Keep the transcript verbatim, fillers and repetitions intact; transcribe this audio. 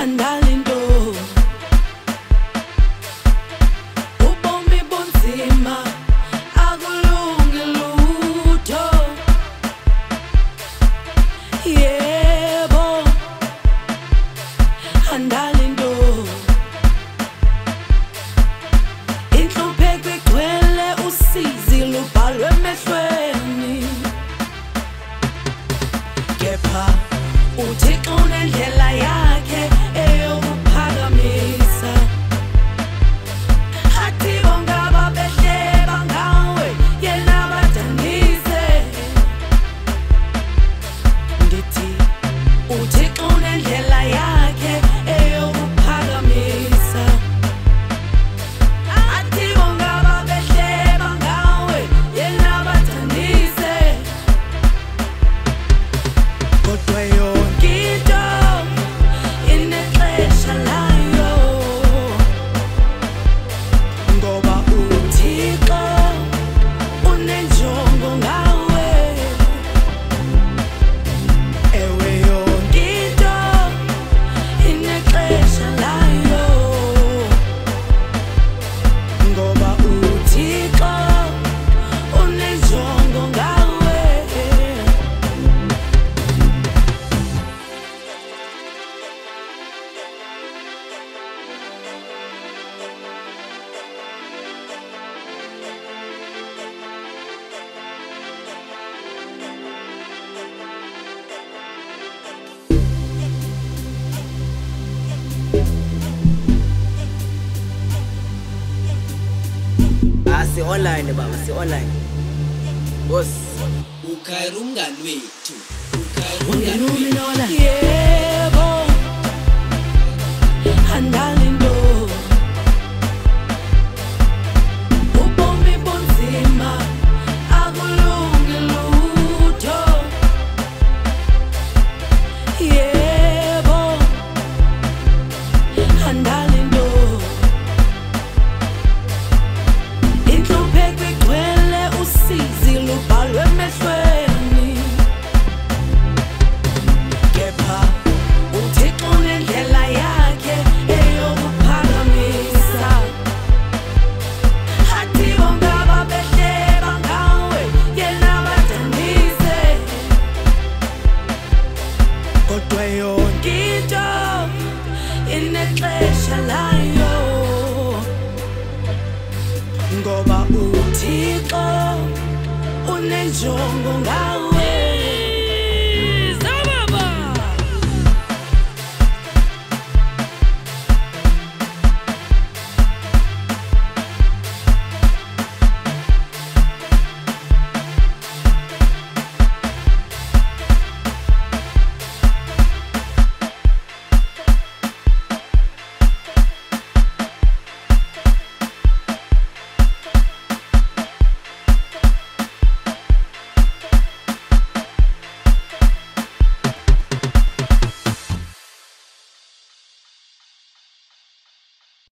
Andalinto ubomi bunzima akulungi lutho yebo Andalinto inhlupheko igcwele usizi lubhalwe emehlweni kepha uThixo unendlela yakhe eyokuphakamisa athi bongaba behleba ngawe yena badanise ndithi uThixo unendlela yakhe eyokuphakamisa athi bongaba behleba ngawe yena badanise kodwa yonke into inexesha layo ngoba uThixo unenjongo ngawe ewe yonke into inexesha layo ngoba uThixo unenjongo ngawe Si online baba, si online. Boss, ukhayira umngani wethu ungenuminola yebo Andalinto ubomi bunzima akulungi lutho yebo Andalinto inhlupheko igcwele usizi lubhalwe emehlweni kepha uThixo unendlela yakhe eyokuphakamisa athi bongaba behleba ngawe yena badanise kodwa yonke into inexesha layo ngoba uThixo unenjongo ngawe